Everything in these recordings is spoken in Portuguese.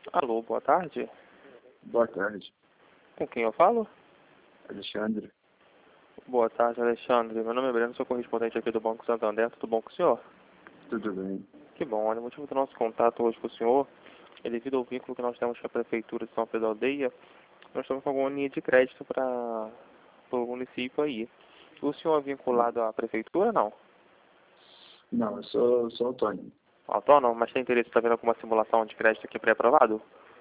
Alô, boa tarde. Boa tarde, Com quem eu falo? Alexandre. Boa tarde, Alexandre. Meu nome é Breno, sou correspondente aqui do Banco Santander. Tudo bom com o senhor? Tudo bem? Que bom. Olha, o motivo do nosso contato hoje com o senhor é devido ao vínculo que nós temos com a Prefeitura de São Pedro da Aldeia. Nós estamos com alguma linha de crédito para o município aí. O senhor é vinculado à Prefeitura, não? Não, eu sou autônomo. Autônomo, mas tem interesse em estar vendo alguma simulação de crédito aqui pré-aprovado?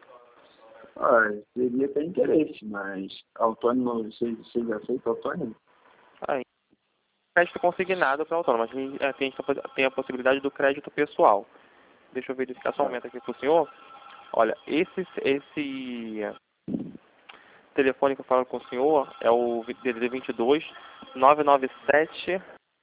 Seria até interesse, mas autônomo, você já aceita autônomo? Aí, crédito consignado para autônomo, mas a gente tem a possibilidade do crédito pessoal. Deixa eu verificar só um momento aqui para o senhor. Olha, esse telefone que eu falo com o senhor é o DDD 22 997.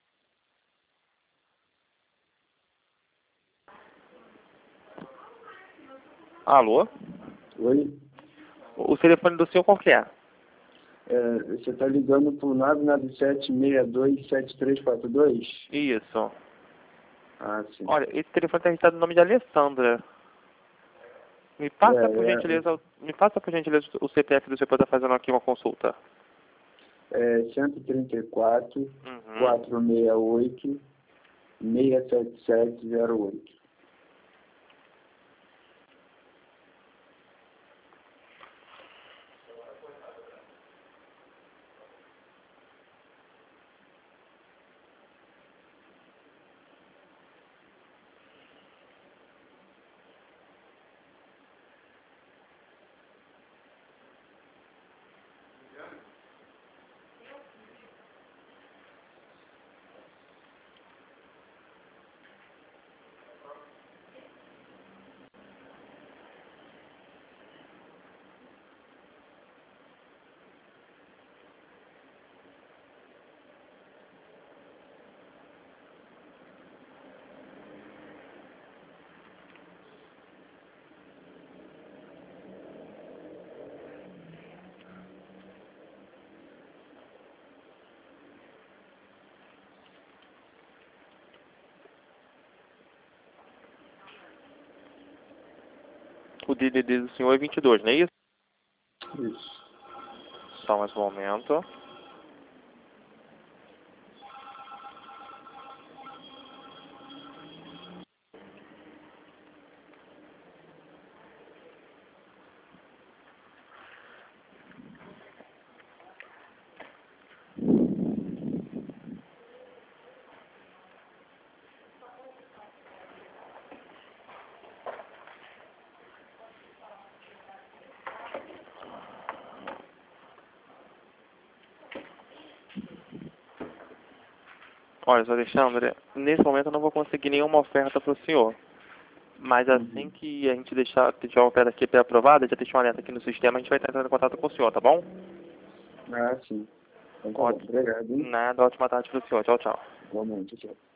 Alô? Oi? O telefone do senhor qual que é? Você está ligando para o 997627342? Isso. Ah, sim. Olha, esse telefone está registrado no nome de Alessandra. Me passa por gentileza o CPF do senhor para estar fazendo aqui uma consulta. 134 Uhum. 468 67708. O DDD do senhor é 22, não é isso? Isso. Só mais um momento. Olha, seu Alexandre, nesse momento eu não vou conseguir nenhuma oferta para o senhor. Mas assim que a gente tiver uma oferta aqui pré-aprovada, já deixa um alerta aqui no sistema, a gente vai estar entrando em contato com o senhor, tá bom? Ah, sim. Então tá bom. Ótimo. Obrigado, hein? Nada, ótima tarde para o senhor. Tchau, tchau. Igualmente, tchau.